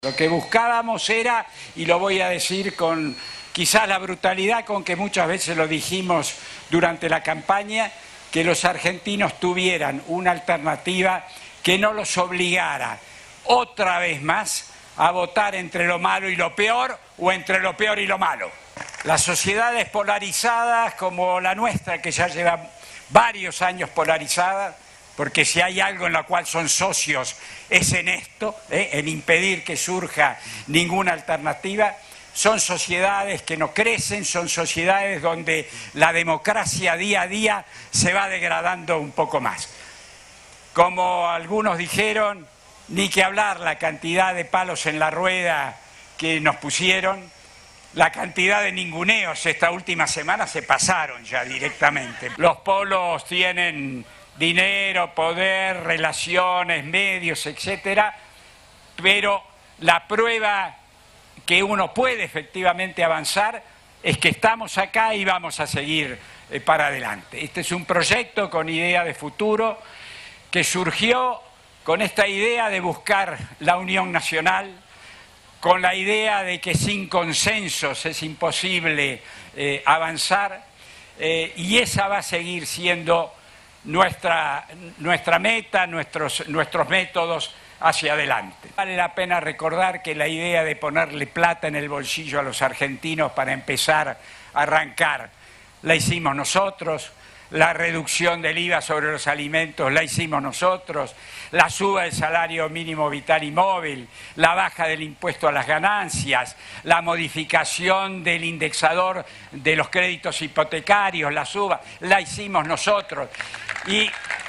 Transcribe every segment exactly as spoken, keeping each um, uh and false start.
Lo que buscábamos era, y lo voy a decir con quizás la brutalidad con que muchas veces lo dijimos durante la campaña, que los argentinos tuvieran una alternativa que no los obligara otra vez más a votar entre lo malo y lo peor o entre lo peor y lo malo. Las sociedades polarizadas como la nuestra, que ya lleva varios años polarizadas, porque si hay algo en lo cual son socios es en esto, ¿eh? en impedir que surja ninguna alternativa. Son sociedades que no crecen, son sociedades donde la democracia día a día se va degradando un poco más. Como algunos dijeron, ni que hablar la cantidad de palos en la rueda que nos pusieron, la cantidad de ninguneos esta última semana se pasaron ya directamente. Los polos tienen dinero, poder, relaciones, medios, etcétera, pero la prueba que uno puede efectivamente avanzar es que estamos acá y vamos a seguir eh, para adelante. Este es un proyecto con idea de futuro que surgió con esta idea de buscar la unión nacional, con la idea de que sin consensos es imposible eh, avanzar, eh, y esa va a seguir siendo nuestra, nuestra meta, nuestros, nuestros métodos hacia adelante. Vale la pena recordar que la idea de ponerle plata en el bolsillo a los argentinos para empezar a arrancar la hicimos nosotros, la reducción del I V A sobre los alimentos la hicimos nosotros, la suba del salario mínimo vital y móvil, la baja del impuesto a las ganancias, la modificación del indexador de los créditos hipotecarios, la suba, la hicimos nosotros. Y,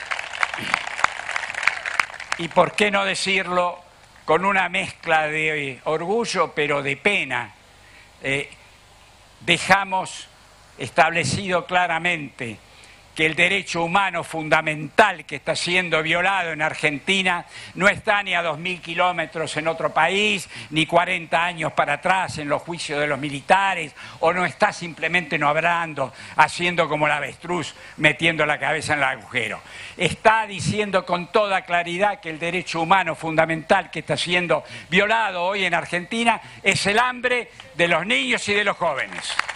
y por qué no decirlo con una mezcla de orgullo pero de pena, eh, dejamos establecido claramente que el derecho humano fundamental que está siendo violado en Argentina no está ni a dos mil kilómetros en otro país, ni cuarenta años para atrás en los juicios de los militares, o no está simplemente no hablando, haciendo como el avestruz, metiendo la cabeza en el agujero. Está diciendo con toda claridad que el derecho humano fundamental que está siendo violado hoy en Argentina es el hambre de los niños y de los jóvenes.